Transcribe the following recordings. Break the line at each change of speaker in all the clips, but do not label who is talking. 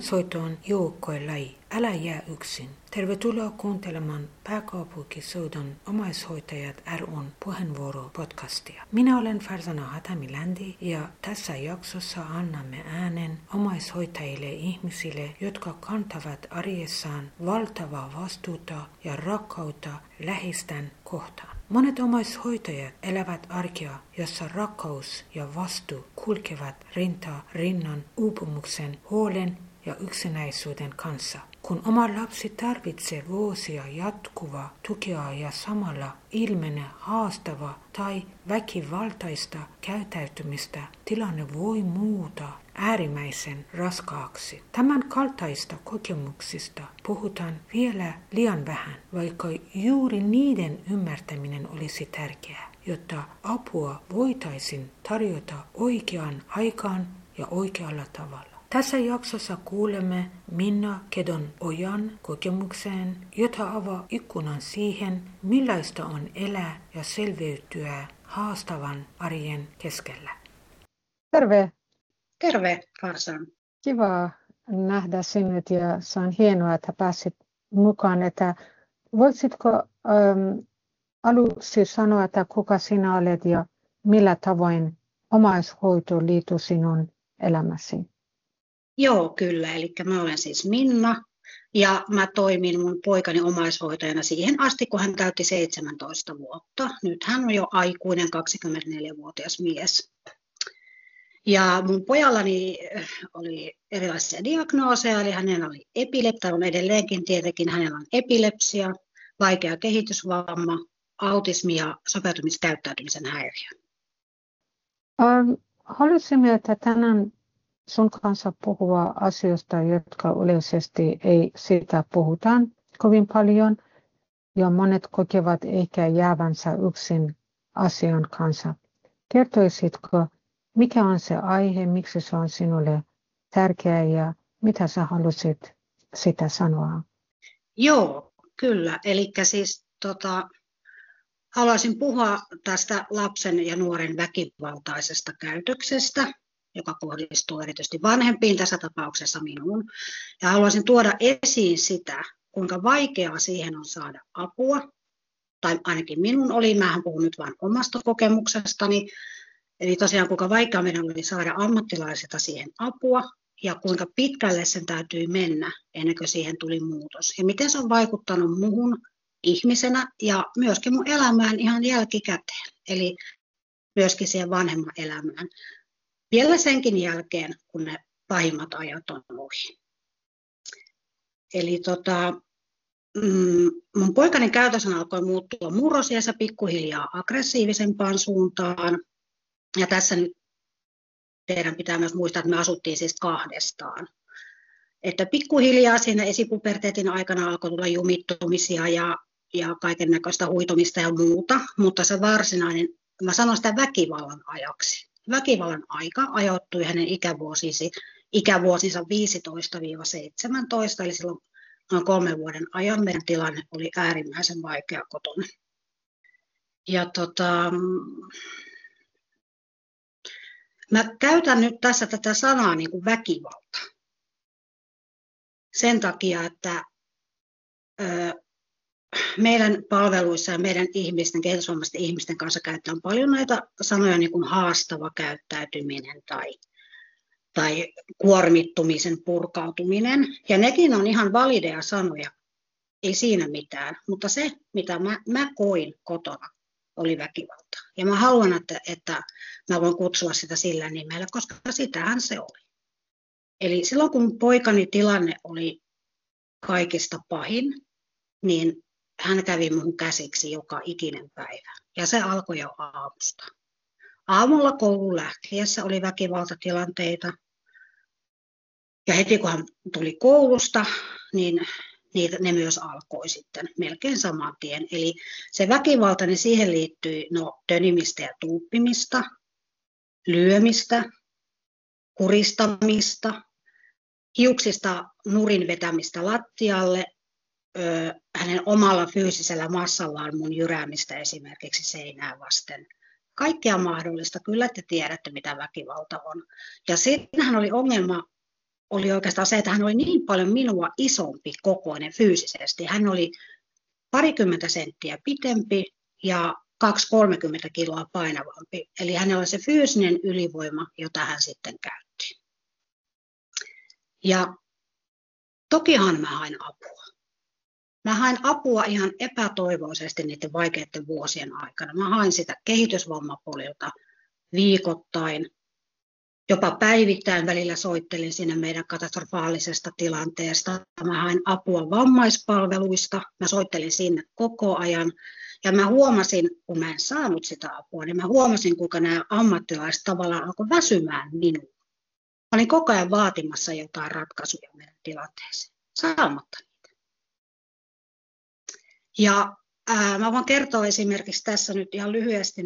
Omaishoito on joukkojen älä jää yksin. Tervetuloa kuuntelemaan Pääkaupunkiseudun omaishoitajat ry:n puheenvuoropodcastia. Minä olen Farzana Hatami-Länti ja tässä jaksossa annamme äänen omaishoitajille ihmisille, jotka kantavat arjessaan valtavaa vastuuta ja rakkautta läheisten kohtaan. Monet omaishoitajat elävät arkea, jossa rakkaus ja vastuu kulkevat rinta rinnan uupumuksen, huolen ja yksinäisyyden kanssa. Kun oma lapsi tarvitsee vuosia jatkuvaa tukea ja samalla ilmenee haastava tai väkivaltaista käyttäytymistä, tilanne voi muuttaa äärimmäisen raskaaksi. Tämän kaltaista kokemuksista puhutaan vielä liian vähän, vaikka juuri niiden ymmärtäminen olisi tärkeää, jotta apua voitaisiin tarjota oikeaan aikaan ja oikealla tavalla. Tässä jaksossa kuulemme Minna Kedon-Ojan kokemukseen, jota avaa ikkunan siihen, millaista on elää ja selviytyä haastavan arjen keskellä.
Terve!
Terve, Farsan.
Kiva nähdä sinut ja se on hienoa, että pääsit mukaan. Että voisitko aluksi sanoa, että kuka sinä olet ja millä tavoin omaishoito liittyy sinun elämäsi?
Joo, kyllä. Eli mä olen siis Minna ja mä toimin mun poikani omaishoitajana siihen asti, kun hän täytti 17 vuotta. Nyt hän on jo aikuinen 24-vuotias mies. Ja mun pojallani oli erilaisia diagnooseja, eli hänellä oli epilepsia, on edelleenkin tietenkin, hänellä on epilepsia, vaikea kehitysvamma, autismi ja sopeutumiskäyttäytymisen häiriö.
Haluaisimme, että tänään sun kanssa puhua asioista, jotka yleisesti ei siitä puhutaan kovin paljon. Ja monet kokevat ehkä jäävänsä yksin asian kanssa. Kertoisitko, mikä on se aihe, miksi se on sinulle tärkeä ja mitä sä halusit sitä sanoa?
Joo, kyllä. Eli siis haluaisin puhua tästä lapsen ja nuoren väkivaltaisesta käytöksestä, joka kohdistuu erityisesti vanhempiin, tässä tapauksessa minuun. Ja haluaisin tuoda esiin sitä, kuinka vaikeaa siihen on saada apua, tai ainakin minun oli, mähän puhun nyt vain omasta kokemuksestani, eli tosiaan kuinka vaikeaa meidän oli saada ammattilaisilta siihen apua, ja kuinka pitkälle sen täytyy mennä ennen kuin siihen tuli muutos. Ja miten se on vaikuttanut muhun ihmisenä ja myöskin mun elämään ihan jälkikäteen, eli myöskin siihen vanhemman elämään. Vielä senkin jälkeen, kun ne pahimmat ajat on ohi. Eli mun poikani käytös alkoi muuttua murrosiässä pikkuhiljaa aggressiivisempaan suuntaan. Ja tässä nyt teidän pitää myös muistaa, että me asuttiin siis kahdestaan. Että pikkuhiljaa siinä esipuberteetin aikana alkoi tulla jumittumisia ja kaiken näköistä huitomista ja muuta. Mutta se varsinainen, mä sanon sitä väkivallan ajaksi. Väkivallan aika ajoittui hänen ikävuosinsa 15-17, eli silloin noin 3 vuoden ajan meidän tilanne oli äärimmäisen vaikea kotona. Ja mä käytän nyt tässä tätä sanaa niin kuin väkivalta. Sen takia, että meidän palveluissa ja meidän ihmisten, kehitysvammaisten ihmisten kanssa käytetään paljon näitä sanoja niin kuin haastava käyttäytyminen tai kuormittumisen purkautuminen. Ja nekin on ihan valideja sanoja, ei siinä mitään. Mutta se, mitä mä koin kotona, oli väkivalta. Ja mä haluan, että mä voin kutsua sitä sillä nimellä, koska sitähän se oli. Eli silloin kun poikani tilanne oli kaikista pahin, niin hän kävi minun käsiksi joka ikinen päivä. Ja se alkoi jo aamusta. Aamulla kouluun lähtiessä oli väkivaltatilanteita. Ja heti kun hän tuli koulusta, niin ne myös alkoi sitten melkein saman tien. Eli se väkivalta, niin siihen liittyi tönimistä ja tuuppimista, lyömistä, kuristamista, hiuksista nurin vetämistä lattialle, hänen omalla fyysisellä massallaan mun jyräämistä esimerkiksi seinää vasten. Kaikkea mahdollista. Kyllä te tiedätte, mitä väkivalta on. Ja siinähän oli ongelma oli oikeastaan se, että hän oli niin paljon minua isompi kokoinen fyysisesti. Hän oli 20 senttiä pitempi ja 2-30 kiloa painavampi. Eli hänellä oli se fyysinen ylivoima, jota hän sitten käytti. Ja tokihan mä hain apua. Mä hain apua ihan epätoivoisesti niiden vaikeiden vuosien aikana. Mä hain sitä kehitysvammapolilta viikoittain, jopa päivittäin välillä soittelin siinä meidän katastrofaalisesta tilanteesta. Mä hain apua vammaispalveluista, mä soittelin sinne koko ajan. Ja mä huomasin, kun mä en saanut sitä apua, niin mä huomasin, kuinka nämä ammattilaiset tavallaan alkoi väsymään minuun. Mä olin koko ajan vaatimassa jotain ratkaisuja meidän tilanteeseen, saamatta niitä. Ja mä voin kertoa esimerkiksi tässä nyt ihan lyhyesti,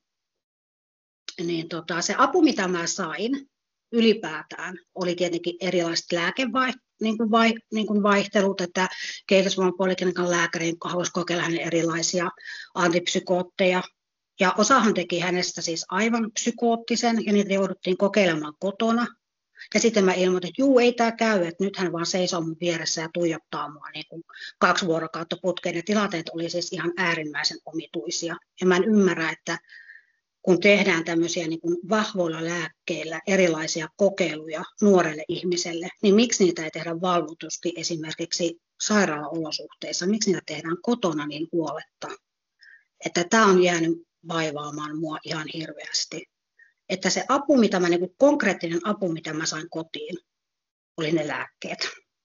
se apu, mitä mä sain ylipäätään, oli tietenkin erilaiset vaihtelut, että kehitysvammapoliklinikan lääkäri halusi kokeilla hänen erilaisia antipsykootteja. Ja osahan teki hänestä siis aivan psykoottisen, ja niitä jouduttiin kokeilemaan kotona. Ja sitten mä ilmoitin, että juu, ei tämä käy, että nyt hän vaan seisoo mun vieressä ja tuijottaa mua niin kuin 2 vuorokautta putkeen. Ja tilanteet oli siis ihan äärimmäisen omituisia. Ja mä en ymmärrä, että kun tehdään tämmöisiä niin kuin vahvoilla lääkkeillä erilaisia kokeiluja nuorelle ihmiselle, niin miksi niitä ei tehdä valvotusti esimerkiksi sairaalaolosuhteissa, miksi niitä tehdään kotona niin huoletta. Että tämä on jäänyt vaivaamaan mua ihan hirveästi. Että se apu, konkreettinen apu, mitä mä sain kotiin, oli ne lääkkeet.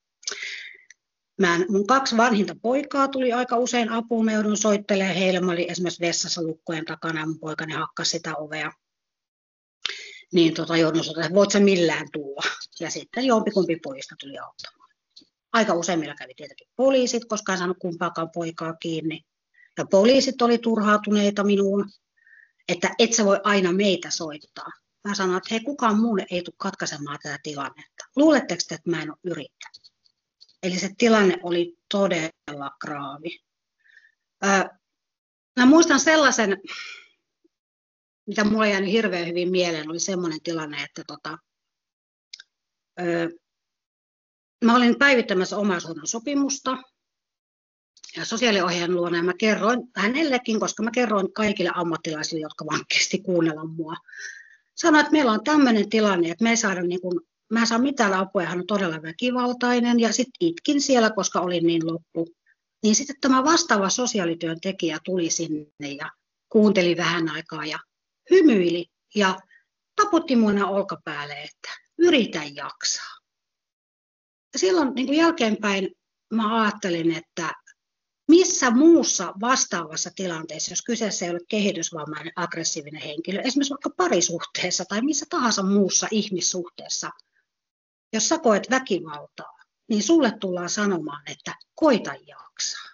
Mun 2 vanhinta poikaa tuli aika usein apuun. Mä joudun soittelemaan heille. Mä olin esimerkiksi vessassa lukkojen takana ja mun poikani hakkasi sitä ovea. Niin joudun soittelemaan, että voit sä millään tulla. Ja sitten jompikumpi pojista tuli auttamaan. Aika useimmilla kävi tietenkin poliisit, koska en saanut kumpaakaan poikaa kiinni. Ja poliisit oli turhautuneita minuun, että et sä voi aina meitä soittaa. Mä sanoin, että hei, kukaan muu ei tule katkaisemaan tätä tilannetta. Luuletteko te, että mä en ole yrittänyt? Eli se tilanne oli todella graavi. Mä muistan sellaisen, mitä mulle jäänyt hirveän hyvin mieleen, oli semmoinen tilanne, että mä olin päivittämässä omaishoidon sopimusta ja sosiaaliohjaajan luona, ja mä kerroin hänellekin, koska mä kerroin kaikille ammattilaisille, jotka vaan kesti kuunnella mua. Sanoin, että meillä on tämmöinen tilanne, että me ei saada mä en saa mitään apua ja hän on todella väkivaltainen ja sitten itkin siellä, koska olin niin loppu. Niin sitten tämä vastaava sosiaalityöntekijä tuli sinne ja kuunteli vähän aikaa ja hymyili ja taputti mun olkapäälle, että yritä jaksaa. Ja silloin niin kuin jälkeenpäin mä ajattelin, että missä muussa vastaavassa tilanteessa, jos kyseessä ei ole kehitysvammainen aggressiivinen henkilö, esimerkiksi vaikka parisuhteessa tai missä tahansa muussa ihmissuhteessa, jos sä koet väkivaltaa, niin sulle tullaan sanomaan, että koita jaksaa.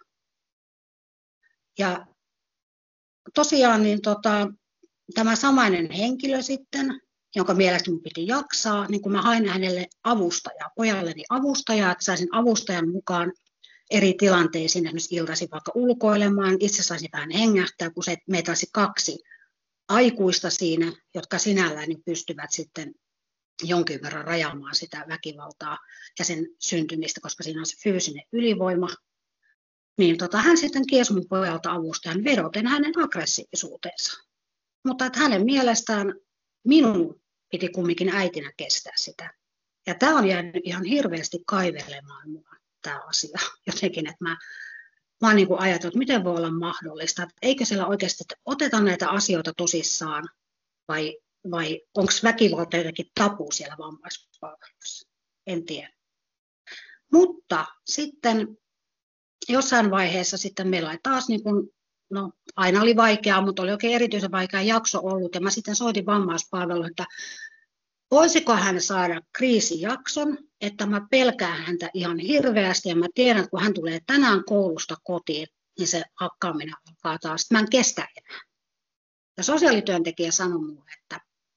Ja tosiaan tämä samainen henkilö sitten, jonka mielestä minun piti jaksaa, niin kun mä hain hänelle avustajaa, pojalleni avustajaa, että saisin avustajan mukaan eri tilanteisiin, esimerkiksi iltaisin vaikka ulkoilemaan, itse saisin vähän hengähtää, kun meitä olisi 2 aikuista siinä, jotka sinällään niin pystyvät sitten jonkin verran rajaamaan sitä väkivaltaa ja sen syntymistä, koska siinä on se fyysinen ylivoima. Niin hän sitten kiesi mun pojalta avustajan vedoten hänen aggressiivisuuteensa. Mutta että hänen mielestään minun piti kumminkin äitinä kestää sitä. Ja tämä on jäänyt ihan hirveästi kaivelemaan mua, tämä asia. Jotenkin, että mä oon niin kuin ajatellut, että miten voi olla mahdollista, että eikö siellä oikeasti oteta näitä asioita tosissaan vai onko väkivalta jotenkin tabu siellä vammaispalveluissa? En tiedä. Mutta sitten jossain vaiheessa sitten meillä oli taas, aina oli vaikeaa, mutta oli oikein erityisen vaikea jakso ollut. Ja mä sitten soitin vammaispalveluun, että voisiko hän saada kriisijakson, että mä pelkään häntä ihan hirveästi. Ja mä tiedän, että kun hän tulee tänään koulusta kotiin, niin se hakkaaminen alkaa taas. Mä en kestä enää. Ja sosiaalityöntekijä sanoi mulle, että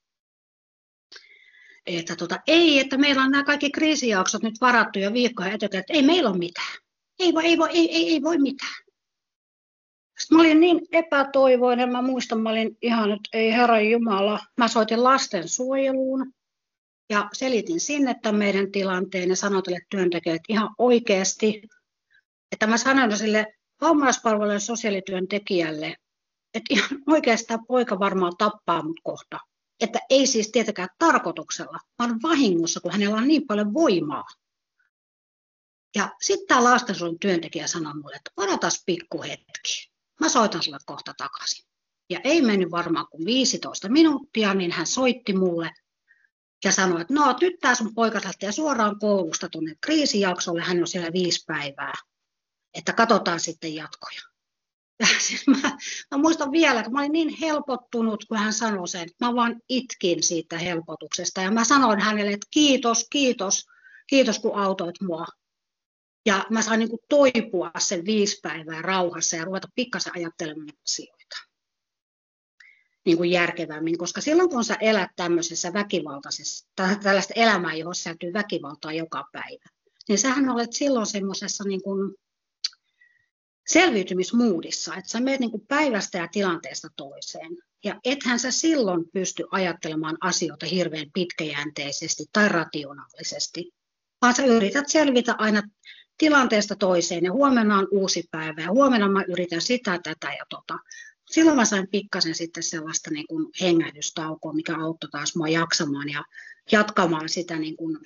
että meillä on nämä kaikki kriisijaksot nyt varattu jo viikkoja etukäteen, että ei meillä ole mitään. Ei voi mitään. Sitten mä olin niin epätoivoinen, mä muistan, mä olin ihan, että ei Herran Jumala. Mä soitin lastensuojeluun Ja selitin sinne tämän meidän tilanteen ja sanoin tälle työntekijälle ihan oikeasti, että mä sanoin sille vammaispalvelujen sosiaalityöntekijälle, että ihan oikeasti tämä poika varmaan tappaa mut kohta. Että ei siis tietenkään tarkoituksella, vaan vahingossa, kun hänellä on niin paljon voimaa. Ja sitten tämä lastensuojelun työntekijä sanoi mulle, että odotas pikkuhetki. Mä soitan sulle kohta takaisin. Ja ei mennyt varmaan kuin 15 minuuttia, niin hän soitti mulle ja sanoi, että no nyt tämä sun poika lähtee suoraan koulusta tuonne kriisijaksolle, hän on siellä 5 päivää. Että katsotaan sitten jatkoja. Ja siis mä muistan vielä, että mä olin niin helpottunut, kun hän sanoi sen, että mä vaan itkin siitä helpotuksesta. Ja mä sanoin hänelle, että kiitos kun autoit mua. Ja mä sain niin kuin toipua sen 5 päivää rauhassa ja ruveta pikkasen ajattelemaan asioita niin kuin järkevämmin. Koska silloin kun sä elät tämmöisessä väkivaltaisessa, tällaista elämää, johon sisältyy väkivaltaa joka päivä, niin sähän olet silloin semmoisessa niin kuin selviytymismuudissa, että sä menet niin kuin päivästä ja tilanteesta toiseen. Ja ethän sä silloin pysty ajattelemaan asioita hirveän pitkäjänteisesti tai rationaalisesti, vaan sä yrität selvitä aina tilanteesta toiseen ja huomenna on uusi päivä ja huomenna mä yritän sitä, tätä ja tota. Silloin mä sain pikkasen sitten sellaista niin kuin hengähdystaukoa, mikä auttoi taas mua jaksamaan ja jatkamaan sitä niin kuin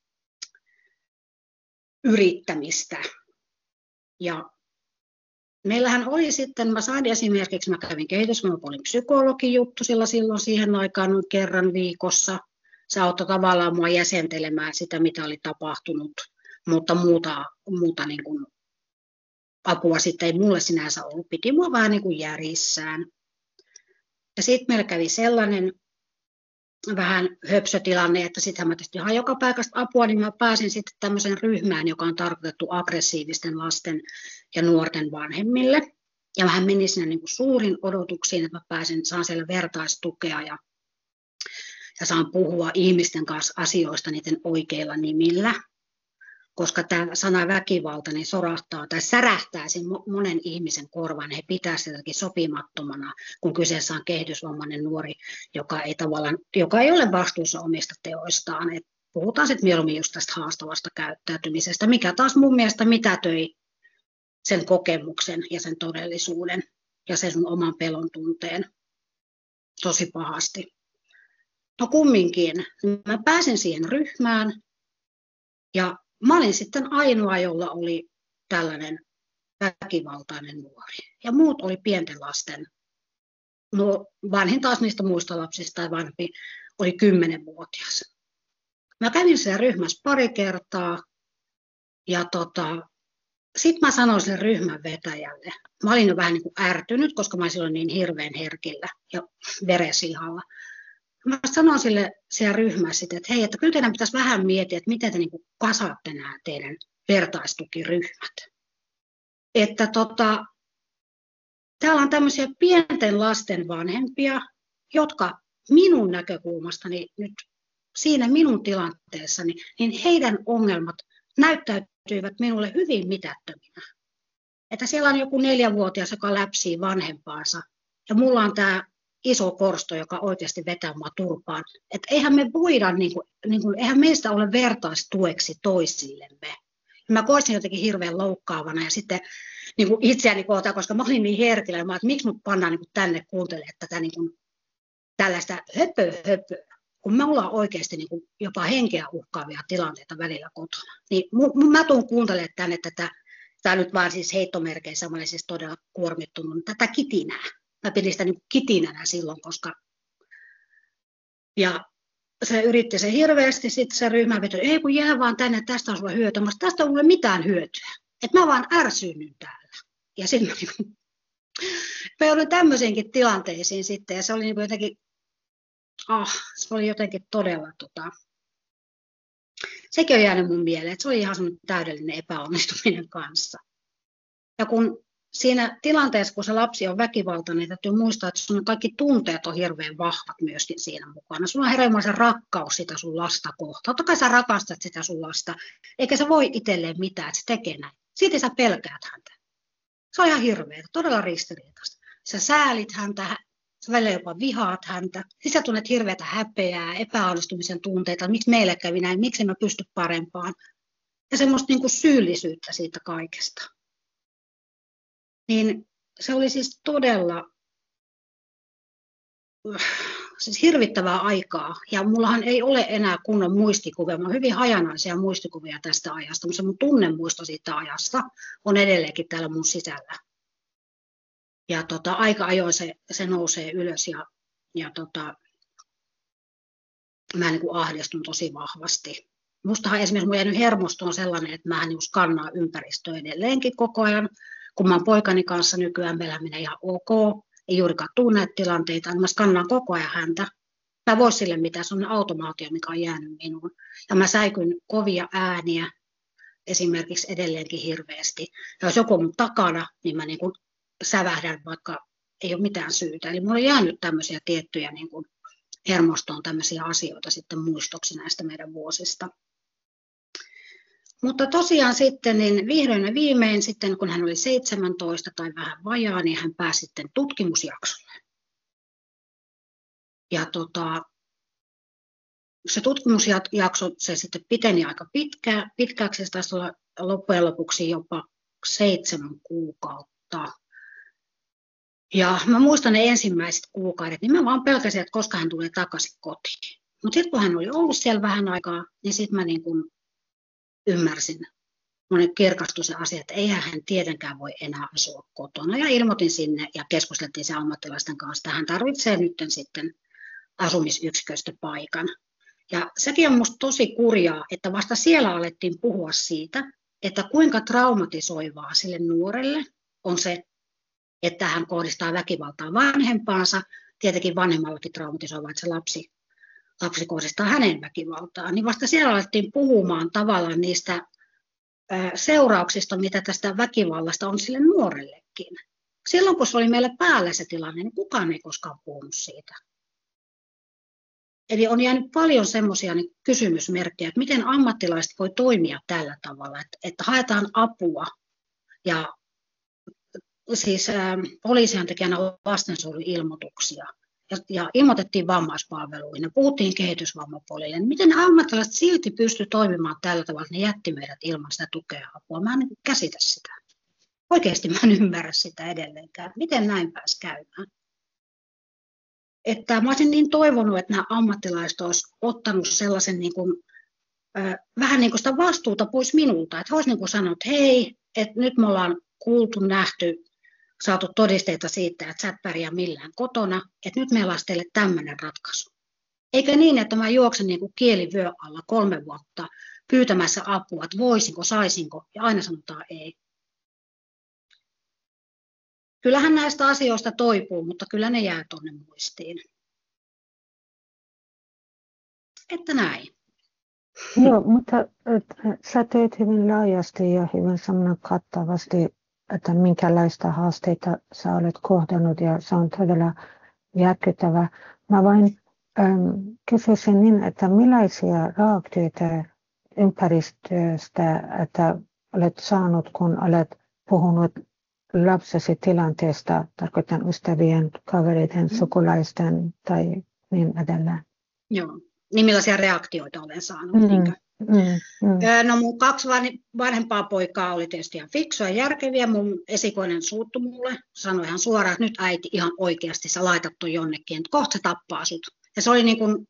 yrittämistä. Ja meillähän oli sitten, mä sain esimerkiksi, mä kävin kehitysvammainen psykologijuttu silloin siihen aikaan noin kerran viikossa. Se auttoi tavallaan mua jäsentelemään sitä, mitä oli tapahtunut, mutta muuta niin kuin apua sitten ei mulle sinänsä ollut. Piti mua vähän niin kuin järjissään. Ja sitten meillä kävi sellainen vähän höpsötilanne, että sittenhän mä tietysti ihan joka paikasta apua, niin mä pääsin sitten tämmöiseen ryhmään, joka on tarkoitettu aggressiivisten lasten ja nuorten vanhemmille. Ja mä menin sinne niin kuin suurin odotuksiin, että mä saan siellä vertaistukea ja saan puhua ihmisten kanssa asioista niiden oikeilla nimillä. Koska tämä sana väkivalta niin sorahtaa tai särähtää sen monen ihmisen korvan. He pitää sitä sopimattomana, kun kyseessä on kehitysvammainen nuori, joka ei ole vastuussa omista teoistaan. Et puhutaan sitten mieluummin just tästä haastavasta käyttäytymisestä, mikä taas mun mielestä mitätöi sen kokemuksen ja sen todellisuuden ja sen sun oman pelon tunteen tosi pahasti. No kumminkin, mä pääsin siihen ryhmään ja mä olin sitten ainoa, jolla oli tällainen väkivaltainen nuori. Ja muut oli pienten lasten. No, vanhin taas niistä muista lapsista tai vanhempi oli 10-vuotias. Mä kävin siellä ryhmässä pari kertaa ja sitten mä sanoin sille ryhmän vetäjälle. Mä olin jo vähän niin kuin ärtynyt, koska mä olin silloin niin hirveän herkillä ja veresihalla. Mä sanoin sille siellä ryhmässä, että hei, että kyllä teidän pitäisi vähän miettiä, että miten te niin kuin kasaatte nämä teidän vertaistukiryhmät. Että täällä on tämmöisiä pienten lasten vanhempia, jotka minun näkökulmastani nyt siinä minun tilanteessani, niin heidän ongelmat näyttäytyivät minulle hyvin mitättöminä. Että siellä on joku 4-vuotias, joka läpsii vanhempaansa ja mulla on tämä iso korsto, joka oikeasti vetää mua turpaan. Että eihän me voida, eihän meistä ole vertaistueksi toisillemme. Ja mä koisin jotenkin hirveän loukkaavana ja sitten niin kuin itseäni kohtaan, koska mä olin niin herkillä, että miksi mut pannaan niin kuin tänne kuuntelemaan tätä niin kuin tällaista höpöä, kun me ollaan oikeasti niin kuin jopa henkeä uhkaavia tilanteita välillä kotona. Niin mä tuun kuuntelemaan tänne tämä nyt vaan siis heittomerkeissä, mä olen siis todella kuormittunut, tätä kitinää. Mä pidin sitä niin kitinänä silloin, koska ja se yritti se hirveästi, sitten se ryhmänveto, ei kun jää vaan tänne, tästä on sulla hyötyä, mutta tästä on mulle mitään hyötyä. Että mä vaan ärsyynnyn täällä. Ja sitten mä joudun tämmöisiinkin tilanteisiin sitten, ja se oli niin jotenkin, se oli jotenkin todella, sekin on jäänyt mun mieleen, että se oli ihan semmoinen täydellinen epäonnistuminen kanssa. Ja kun siinä tilanteessa, kun se lapsi on väkivaltainen, niin täytyy muistaa, että sun kaikki tunteet on hirveän vahvat myöskin siinä mukana. Sulla on hirveän rakkaus sitä sun lasta kohtaan. Totta kai sä rakastat sitä sun lasta, eikä se voi itselleen mitään, että se tekee näin. Siitä sä pelkäät häntä. Se on ihan hirveä, todella ristiriitaista. Sä säälit häntä, sä välillä jopa vihaat häntä, siis sä tunnet hirveätä häpeää, epäonnistumisen tunteita, miksi meille kävi näin, miksi en mä pysty parempaan, ja semmoista niin kuin syyllisyyttä siitä kaikesta. Niin se oli siis todella siis hirvittävää aikaa, ja mullahan ei ole enää kunnon muistikuvia, mulla on hyvin hajanaisia muistikuvia tästä ajasta, mutta se mun tunnemuisto siitä ajasta on edelleenkin täällä mun sisällä. Ja aika ajoin se nousee ylös, ja mä niin kuin ahdistun tosi vahvasti. Mustahan esimerkiksi mun jäänyt hermosto on sellainen, että mä niin skannaan ympäristöä edelleenkin koko ajan, kun mä oon poikani kanssa nykyään, meillä menee ihan ok, ei juurikaan tunne tilanteita, niin mä skannaan koko ajan häntä. Mä vois sille mitään, se on automaatio, mikä on jäänyt minuun. Ja mä säikyn kovia ääniä esimerkiksi edelleenkin hirveästi. Ja jos joku on mun takana, niin mä niin kuin sävähdän, vaikka ei ole mitään syytä. Eli mulla on jäänyt tämmöisiä tiettyjä niin kuin hermostoon tämmöisiä asioita sitten muistoksi näistä meidän vuosista. Mutta tosiaan sitten niin vihdoin ja viimein sitten, kun hän oli 17 tai vähän vajaa, niin hän pääsi sitten tutkimusjaksolle. Ja se tutkimusjakso se sitten piteni aika pitkäksi, se taisi olla loppujen lopuksi jopa 7 kuukautta. Ja mä muistan ne ensimmäiset kuukaudet, niin mä vaan pelkäsin, että koska hän tulee takaisin kotiin. Mutta sitten kun hän oli ollut siellä vähän aikaa, niin sitten mä niin kuin ymmärsin, monen kirkastui se asia, että eihän hän tietenkään voi enää asua kotona. Ja ilmoitin sinne ja keskusteltiin sen ammattilaisten kanssa, että hän tarvitsee nyt sitten asumisyksiköstä paikan. Ja sekin on minusta tosi kurjaa, että vasta siellä alettiin puhua siitä, että kuinka traumatisoivaa sille nuorelle on se, että hän kohdistaa väkivaltaa vanhempaansa. Tietenkin vanhemmallakin traumatisoivaa, että se lapsi kohdistaa hänen väkivaltaan. Niin vasta siellä alettiin puhumaan tavallaan niistä seurauksista, mitä tästä väkivallasta on sille nuorellekin. Silloin kun se oli meillä päällä se tilanne, niin kukaan ei koskaan puhunut siitä. Eli on jäänyt paljon semmoisia kysymysmerkkejä, että miten ammattilaiset voi toimia tällä tavalla, että haetaan apua. Ja siis poliisihan teki aina lastensuojeluilmoituksia ja ilmoitettiin vammaispalveluihin ja puhuttiin kehitysvammapuolelle. Miten ammattilaiset silti pystyivät toimimaan tällä tavalla, että ne jätti meidät ilman sitä tukea ja apua? Mä en käsitä sitä. Oikeasti mä en ymmärrä sitä edelleenkään. Miten näin pääsi käymään? Että mä olisin niin toivonut, että nämä ammattilaiset olisivat ottanut sellaisen vähän niin kuin sitä vastuuta pois minulta. Että he olisivat niin sanoneet, että hei, että nyt me ollaan kuultu, nähty, saatu todisteita siitä, että sä et pärjää millään kotona, että nyt meillä olisi teille tämmöinen ratkaisu. Eikä niin, että mä juoksen niin kuin kieli vyö alla 3 vuotta pyytämässä apua, että voisinko, saisinko, ja aina sanotaan ei. Kyllähän näistä asioista toipuu, mutta kyllä ne jää tuonne muistiin. Että näin.
Joo, mutta sä teet hyvin laajasti ja hyvin kattavasti, että minkälaista haasteita sä olet kohdannut, ja se on todella järkyttävä. Mä vain kysyisin niin, että millaisia reaktioita ympäristöstä että olet saanut, kun olet puhunut lapsesi tilanteesta, tarkoitan ystävien, kavereiden, sukulaisten tai niin edelleen.
Joo, niin millaisia reaktioita olen saanut. No mun 2 vanhempaa poikaa oli tietysti ihan fiksuja ja järkeviä. Mun esikoinen suuttui mulle, sanoi ihan suoraan, että nyt äiti ihan oikeasti sä laitat ton jonnekin, että kohta se tappaa sut. Ja se oli niin kuin,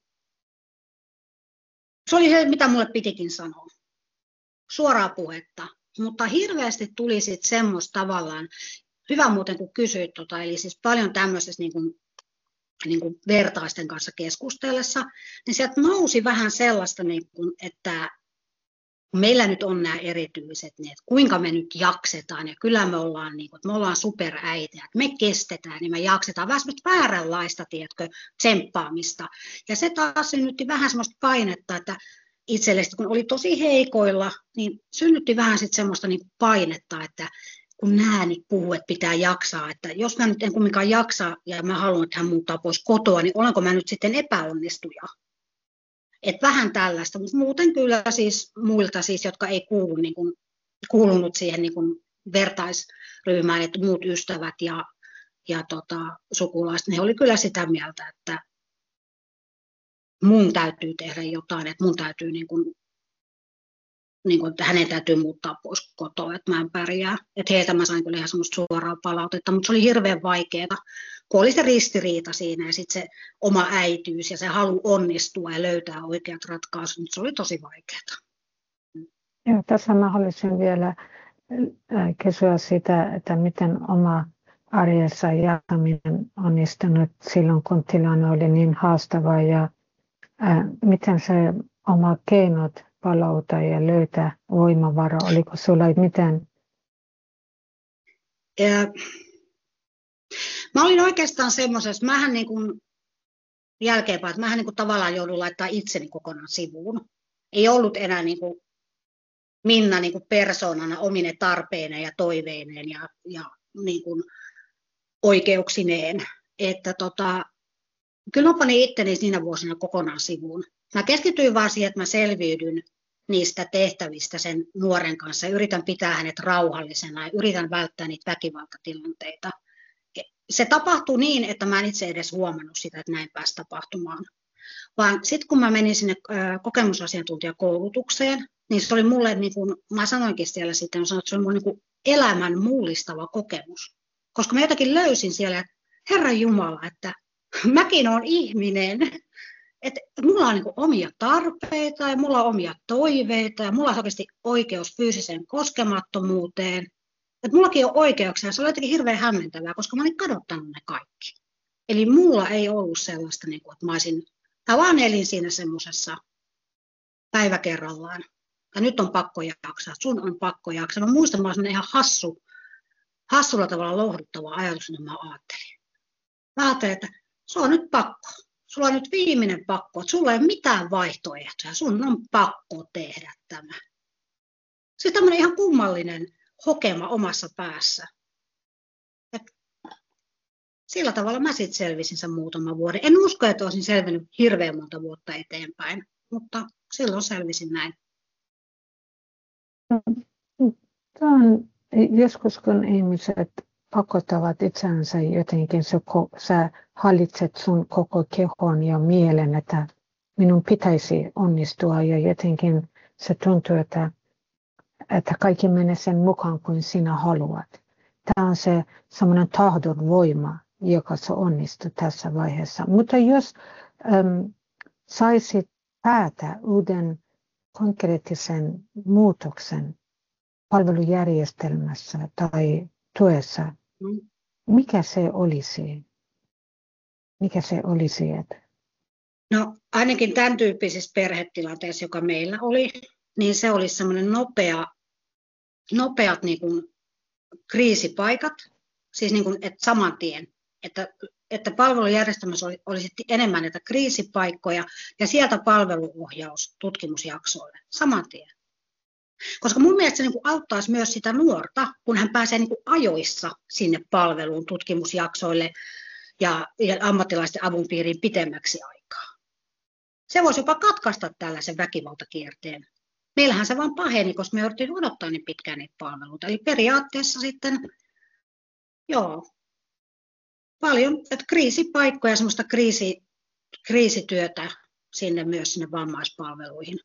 se oli se, mitä mulle pitikin sanoa. Suoraa puhetta. Mutta hirveästi tuli sitten semmoista tavallaan, hyvä muuten kun kysyit, eli siis paljon tämmöisessä niin kuin vertaisten kanssa keskustellessa, niin sieltä nousi vähän sellaista, että meillä nyt on nämä erityiset, niin että kuinka me nyt jaksetaan, ja kyllä me ollaan, että me ollaan superäitiä, että me kestetään, niin me jaksetaan, vähän semmoista vääränlaista, tiedätkö, tsemppaamista. Ja se taas synnytti vähän semmoista painetta, että itsellisesti, kun oli tosi heikoilla, niin synnytti vähän sitten semmoista painetta, että kun nämä nyt puhuu, että pitää jaksaa, että jos mä nyt en kumminkaan jaksa ja mä haluan, että hän muuttaa pois kotoa, niin olenko mä nyt sitten epäonnistuja? Että vähän tällaista, mutta muuten kyllä siis muilta, siis, jotka ei kuulunut siihen vertaisryhmään, että muut ystävät ja sukulaiset, ne oli kyllä sitä mieltä, että mun täytyy tehdä jotain, että mun täytyy että hänen täytyy muuttaa pois kotoa, että mä en pärjää. Että heiltä mä sain kyllä ihan semmoista suoraa palautetta, mutta se oli hirveän vaikeaa, kun oli se ristiriita siinä ja sitten se oma äityys ja se halu onnistua ja löytää oikeat ratkaisut, mutta se oli tosi vaikeaa.
Joo, tässä mä haluaisin vielä kysyä sitä, että miten oma arjessa jaksaminen onnistunut silloin, kun tilanne oli niin haastava ja miten se oma keinot palauta ja löytää voimavara, oliko sulla miten?
Mä olin oikeastaan semmoisessa, mähän jälkeenpäin, että mähän tavallaan joudun laittaa itseni kokonaan sivuun. Ei ollut enää Minna persoonana omine tarpeineen ja toiveineen ja oikeuksineen. Että kyllä mä panin itteni siinä vuosina kokonaan sivuun. Mä keskityin vaan siihen, että mä selviydyn niistä tehtävistä sen nuoren kanssa. Yritän pitää hänet rauhallisena ja yritän välttää niitä väkivaltatilanteita. Se tapahtui niin, että mä en itse edes huomannut sitä, että näin pääsi tapahtumaan. Vaan sitten kun mä menin sinne kokemusasiantuntijakoulutukseen, niin se oli mulle, niin kuin mä sanoinkin siellä sitten, että se oli mulle elämän mullistava kokemus. Koska mä jotenkin löysin siellä, että Herran Jumala, että mäkin olen ihminen, että mulla on omia tarpeita ja mulla on omia toiveita ja mulla on oikeasti oikeus fyysiseen koskemattomuuteen. Että mullakin on oikeuksia, se oli jotenkin hirveän hämmentävää, koska mä olin kadottanut ne kaikki. Eli mulla ei ollut sellaista, mä vaan elin siinä semmoisessa päivä kerrallaan. Ja nyt on pakko jaksaa, sun on pakko jaksaa. Mä muistan, mä olin ihan hassulla tavalla lohduttava ajatus, että mä ajattelin. Mä ajattelin, että se on nyt pakko. Sulla on nyt viimeinen pakko, että sulla ei ole mitään vaihtoehtoja. Sun on pakko tehdä tämä. Se on tämmöinen ihan kummallinen hokema omassa päässä. Et sillä tavalla mä sitten selvisin sen muutaman vuoden. En usko, että olisin selvinnyt hirveän monta vuotta eteenpäin, mutta silloin selvisin näin.
Tämä on joskus, kun ihmiset pakottavat itsensä jotenkin, sä hallitset sun koko kehon ja mielen, että minun pitäisi onnistua ja jotenkin se tuntuu, että kaikki menee sen mukaan kuin sinä haluat. Tämä on se semmoinen tahdon voima, joka se onnistuu tässä vaiheessa. Mutta jos saisit päätä uuden konkreettisen muutoksen palvelujärjestelmässä tai tuessa, mikä se olisi? Mikä se olisi?
No ainakin tämän tyyppisessä perhetilanteessa, joka meillä oli, niin se olisi semmoinen nopeat kriisipaikat, siis että saman tien, että palvelujärjestelmässä olisi enemmän näitä kriisipaikkoja ja sieltä palveluohjaus tutkimusjaksoille saman tien. Koska mun mielestä se auttaisi myös sitä nuorta, kun hän pääsee ajoissa sinne palveluun tutkimusjaksoille ja ammattilaisten avun piiriin pitemmäksi aikaa. Se voisi jopa katkaista tällaisen väkivaltakierteen. Meillähän se vaan paheni, koska me jouduttiin odottaa niin pitkään niitä palveluita. Eli periaatteessa sitten, paljon kriisipaikkoja ja semmoista kriisityötä myös sinne vammaispalveluihin.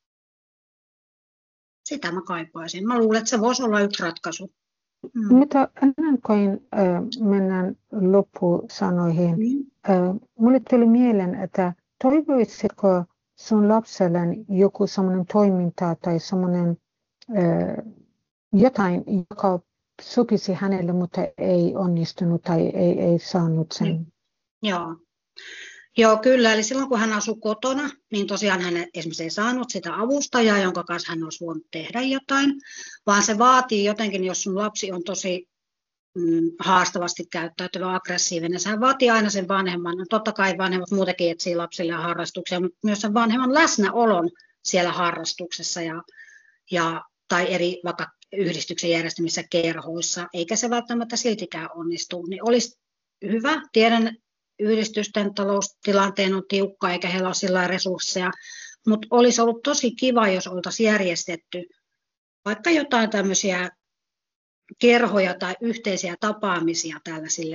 Sitä mä kaipaisin. Mä luulen, että se voisi olla yksi ratkaisu.
Mutta ennen kuin mennään loppusanoihin, mulle tuli mieleen, että toivoisitko sun lapselle joku semmoinen toiminta tai semmoinen jotain, joka sopisi hänelle, mutta ei onnistunut tai ei saanut sen?
Joo, kyllä. Eli silloin kun hän asui kotona, niin tosiaan hän esimerkiksi ei saanut sitä avustajaa, jonka kanssa hän olisi voinut tehdä jotain, vaan se vaatii jotenkin, jos sun lapsi on tosi haastavasti käyttäytyvä, aggressiivinen. Sehän vaatii aina sen vanhemman. No, totta kai vanhemmat muutenkin etsii lapsille harrastuksia, mutta myös sen vanhemman läsnäolon siellä harrastuksessa tai eri vaikka yhdistyksen järjestämissä kerhoissa, eikä se välttämättä siltikään onnistu. Niin olisi hyvä. Tiedän, yhdistysten taloustilanteen on tiukka eikä heillä ole sillä resursseja, mutta olisi ollut tosi kiva, jos oltaisiin järjestetty vaikka jotain tämmöisiä kerhoja tai yhteisiä tapaamisia tällaisille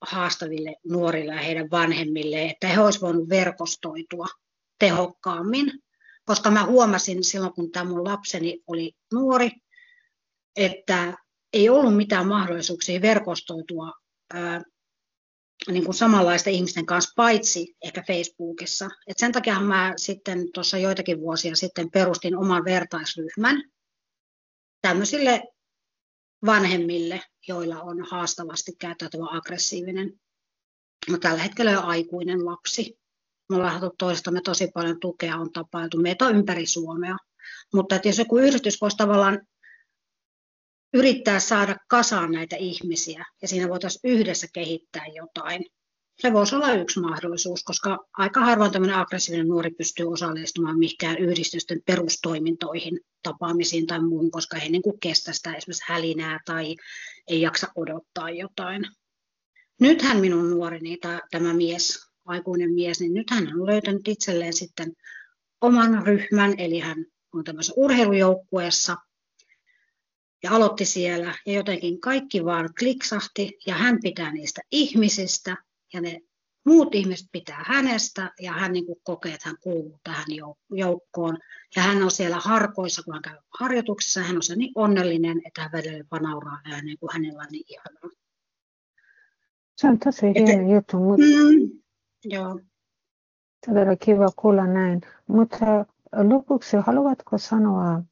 haastaville nuorille ja heidän vanhemmille, että he olisivat voineet verkostoitua tehokkaammin, koska mä huomasin silloin, kun tämä mun lapseni oli nuori, että ei ollut mitään mahdollisuuksia verkostoitua niin kuin samanlaisten ihmisten kanssa, paitsi ehkä Facebookissa. Et sen takia mä sitten tuossa joitakin vuosia sitten perustin oman vertaisryhmän tämmöisille vanhemmille, joilla on haastavasti käyttäytyvä aggressiivinen, no, tällä hetkellä jo aikuinen lapsi. Me ollaan saatu toistamme tosi paljon tukea, on tapailtu meitä ympäri Suomea. Mutta jos joku yhdistys voisi tavallaan yrittää saada kasaan näitä ihmisiä ja siinä voitaisiin yhdessä kehittää jotain, se voisi olla yksi mahdollisuus, koska aika harvoin tämmöinen aggressiivinen nuori pystyy osallistumaan mihinkään yhdistysten perustoimintoihin, tapaamisiin tai muuhun, koska he niin kuin kestä sitä esimerkiksi hälinää tai ei jaksa odottaa jotain. Nythän minun nuoreni, tämä mies, aikuinen mies, niin nyt hän on löytänyt itselleen sitten oman ryhmän, eli hän on tämmöisessä urheilujoukkueessa ja aloitti siellä ja jotenkin kaikki vaan kliksahti ja hän pitää niistä ihmisistä ja ne muut ihmiset pitää hänestä ja hän niin kuin kokee, että hän kuuluu tähän joukkoon ja hän on siellä harkoissa, kun hän käy harjoituksissa, hän on se niin onnellinen, että hän välillä jopa nauraa ääneen, kun hänellä on niin ihanaa.
Se on tosi hieno juttu, mutta
joo.
todella kiva kuulla näin. Mutta lopuksi haluatko sanoa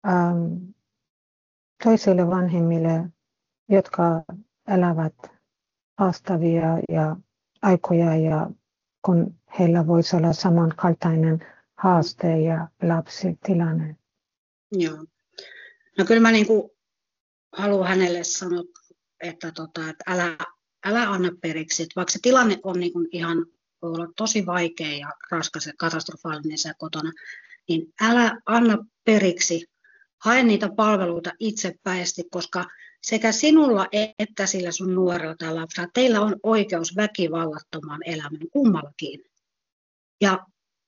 toisille vanhemmille, jotka elävät haastavia ja aikoja, ja kun heillä voisi olla samankaltainen haaste ja lapsitilanne?
Joo. No kyllä mä niin kuin haluan hänelle sanoa, että älä anna periksi. Että vaikka se tilanne on niin kuin ihan voi olla tosi vaikea ja raskas ja katastrofaalinen siellä kotona, niin älä anna periksi. Hae niitä palveluita itsepäisesti, koska sekä sinulla että sillä sun nuorella tai lapsella, teillä on oikeus väkivallattomaan elämään kummallakin. Ja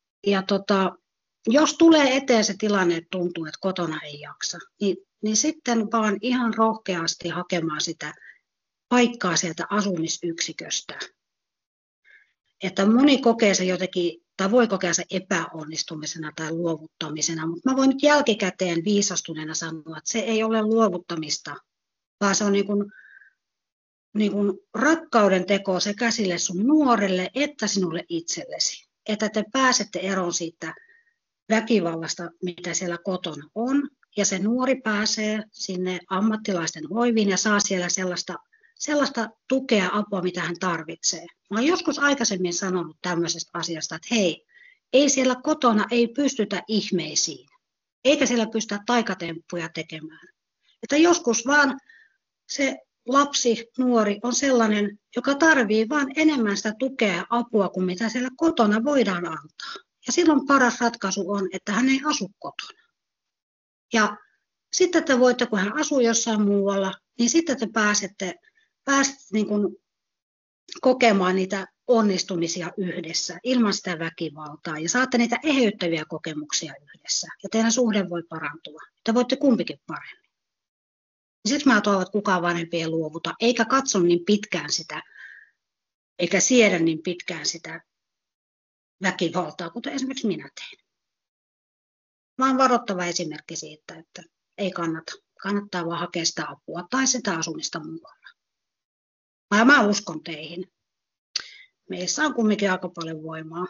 jos tulee eteen se tilanne, että tuntuu, että kotona ei jaksa, niin sitten vaan ihan rohkeasti hakemaan sitä paikkaa sieltä asumisyksiköstä. Että moni kokee se jotenkin, tai voi kokea se epäonnistumisena tai luovuttamisena, mutta mä voin nyt jälkikäteen viisastuneena sanoa, että se ei ole luovuttamista, vaan se on niin kuin rakkauden teko sekä sille sun nuorelle että sinulle itsellesi. Että te pääsette eroon siitä väkivallasta, mitä siellä kotona on, ja se nuori pääsee sinne ammattilaisten hoiviin ja saa siellä sellaista tukea, apua, mitä hän tarvitsee. Mä olen joskus aikaisemmin sanonut tämmöisestä asiasta, että hei, ei siellä kotona ei pystytä ihmeisiin, eikä siellä pystytä taikatemppuja tekemään. Että joskus vaan se lapsi, nuori on sellainen, joka tarvitsee vaan enemmän sitä tukea ja apua kuin mitä siellä kotona voidaan antaa. Ja silloin paras ratkaisu on, että hän ei asu kotona. Ja sitten te voitte, kun hän asuu jossain muualla, niin sitten te pääsette niin kuin kokemaan niitä onnistumisia yhdessä ilman sitä väkivaltaa ja saatte niitä eheyttäviä kokemuksia yhdessä ja teidän suhde voi parantua, että voitte kumpikin paremmin. Siksi mä toivon, että kukaan vanhempi ei luovuta eikä katso niin pitkään sitä, eikä siedä niin pitkään sitä väkivaltaa, kuten esimerkiksi minä tein. Mä oon varoittava esimerkki siitä, että ei kannata. Kannattaa vaan hakea sitä apua tai sitä asumista muualla. Mä uskon teihin. Meissä on kumminkin aika paljon voimaa.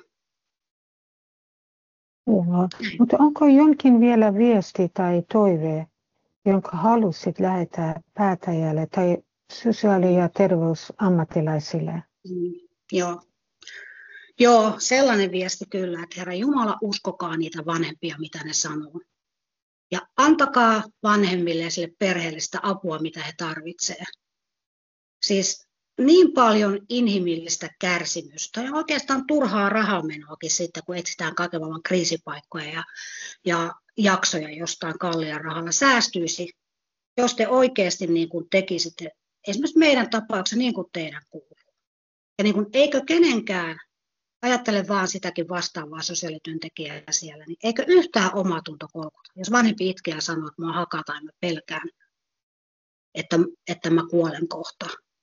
Joo. Mutta onko jonkin vielä viesti tai toive, jonka halusit lähettää päättäjälle tai sosiaali- ja terveysammattilaisille?
Joo, sellainen viesti kyllä, että Herra Jumala, uskokaa niitä vanhempia, mitä ne sanoo. Ja antakaa vanhemmille ja sille perheelle sitä apua, mitä he tarvitsevat. Siis niin paljon inhimillistä kärsimystä ja oikeastaan turhaa rahamenoakin sitten, kun etsitään kaiken maailman kriisipaikkoja ja jaksoja jostain kalliin rahalla säästyisi, jos te oikeasti niin kuin tekisitte esimerkiksi meidän tapauksessa niin kuin teidän kuuluu. Ja niin kuin, eikö kenenkään, ajattele vaan sitäkin vastaavaa sosiaalityöntekijää siellä, niin eikö yhtään omatunto kolkuta? Jos vanhempi itkee ja sanoo, että minua hakataan ja mä pelkään, että mä kuolen kohta,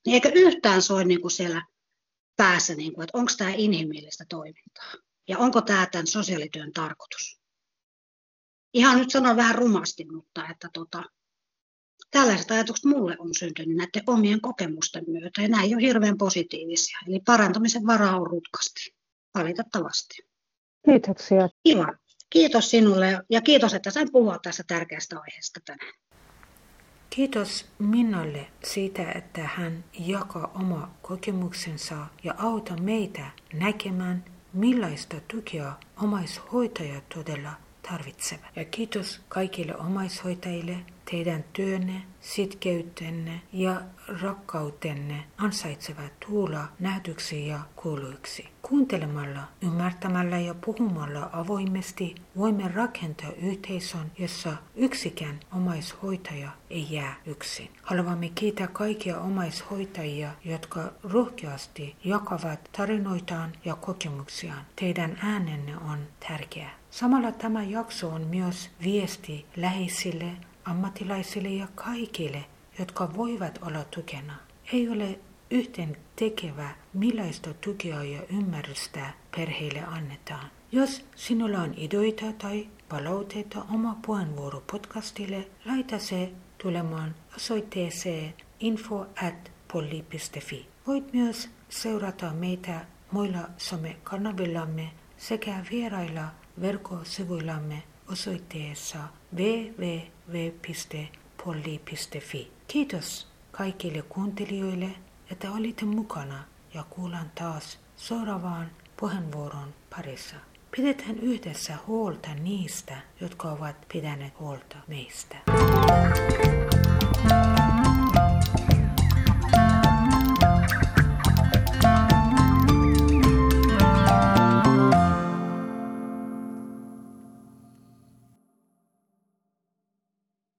Niin eikö yhtään soi niin kuin siellä päässä, niin kuin, että onko tämä inhimillistä toimintaa ja onko tämä tämän sosiaalityön tarkoitus. Ihan nyt sanon vähän rumasti, mutta että tällaiset ajatukset mulle on syntynyt näiden omien kokemusten myötä ja nämä ei ole hirveän positiivisia. Eli parantamisen varaa on rutkasti, valitettavasti.
Kiitoksia.
Kiva. Kiitos sinulle ja kiitos, että sain puhua tästä tärkeästä aiheesta tänään.
Kiitos Minnalle siitä, että hän jakaa oma kokemuksensa ja auttaa meitä näkemään, millaista tukea omaishoitajat todella tarvitsevat. Ja kiitos kaikille omaishoitajille, teidän työnne, sitkeytenne ja rakkautenne ansaitsevat tulla nähdyksi ja kuuluiksi. Kuuntelemalla, ymmärtämällä ja puhumalla avoimesti voimme rakentaa yhteisön, jossa yksikään omaishoitaja ei jää yksin. Haluamme kiittää kaikkia omaishoitajia, jotka rohkeasti jakavat tarinoitaan ja kokemuksiaan. Teidän äänenne on tärkeä. Samalla tämä jakso on myös viesti läheisille, ammattilaisille ja kaikille, jotka voivat olla tukena. Ei ole yhteen tekevää, millaista tukea ja ymmärrystä perheille annetaan. Jos sinulla on ideoita tai palautetta oma puheenvuoropodcastille, laita se tulemaan osoitteeseen info@polli.fi. Voit myös seurata meitä muilla somekanavillamme sekä vierailla verkkosivuillamme osoitteessa www.polli.fi. Kiitos kaikille kuuntelijoille, että olitte mukana ja kuullaan taas seuraavaan puheenvuoron parissa. Pidetään yhdessä huolta niistä, jotka ovat pitäneet huolta meistä.